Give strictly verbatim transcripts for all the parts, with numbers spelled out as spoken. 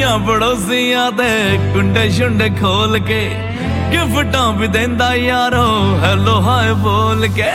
असियां पड़ोसियां दे कुंडे शुंडे खोल के गिफ्टां भी देंदा यारो हेलो हाय बोल के।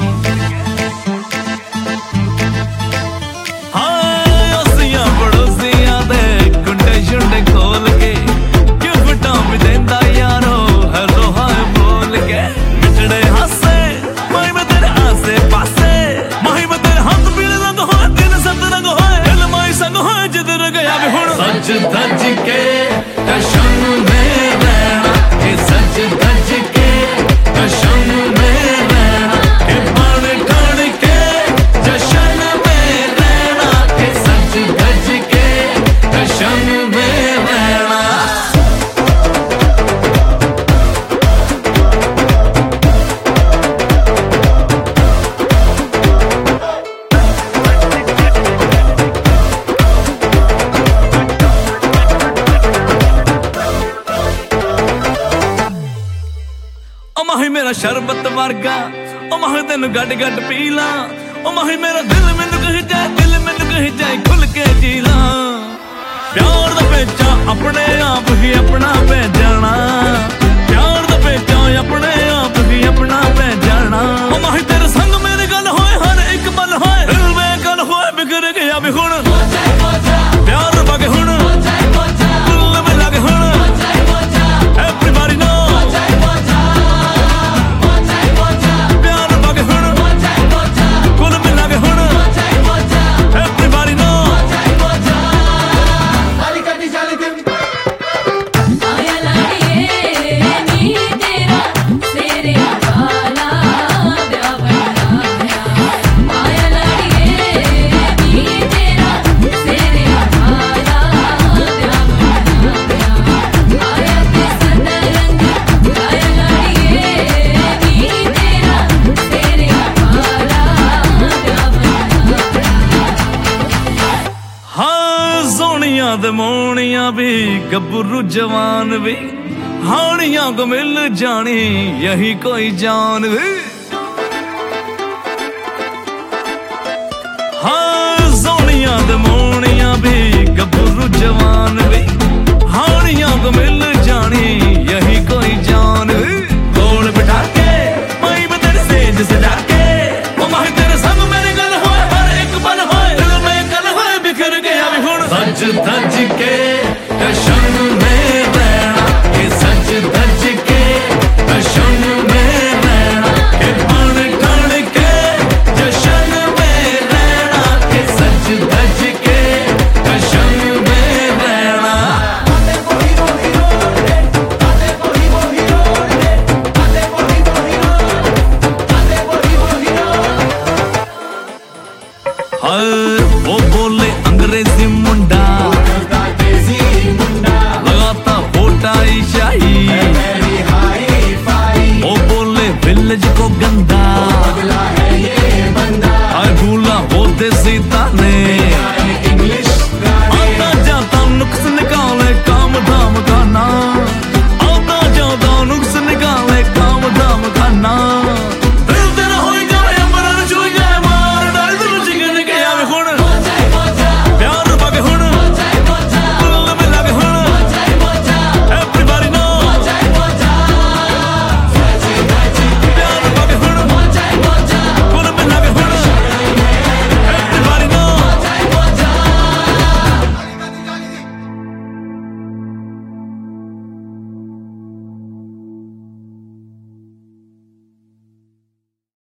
हाँ असियां पड़ोसियां दे कुंडे शुंडे खोल के गिफ्टां भी देंदा यारो हेलो हाय बोल के। मिठड़े हासे माही में तेरे आसे पासे, माही में तेरे हाथ पीले रंग होए दिन सत रंग होए दिल माही संग होए जिधर गया भी हुण सज धज के जशन में रहना के सज धज के जशन में रहना के बन ठन के जशन में रहना के सज धज के जशन में रहना। माही मेरा शरबत वर्गा ओ माही तेन गट गट पी ला ओ माही मेरा दिल मैनू कही जाए दिल मैनू कही जाए खुल के जी ला। प्यार दा पेचा अपने आप ही अपना पै जाना, प्यार दा पेचा अपने आप ही अपना पै जाना। ओ माही तेरे संग मेरी गल होए हर एक पल होए दिल में गल होए बिखर गया भी हुण प्यार बागे हुण दिल में लगे हुण एवरीबॉडी नो मोनिया भी गब्बरू जवान भी हानियां को मिल जानी यही कोई जान भी। हाँ सोनिया दे मोनिया भी गब्बरू जवान भी हानियां को मिल जानी यही कोई जान भी।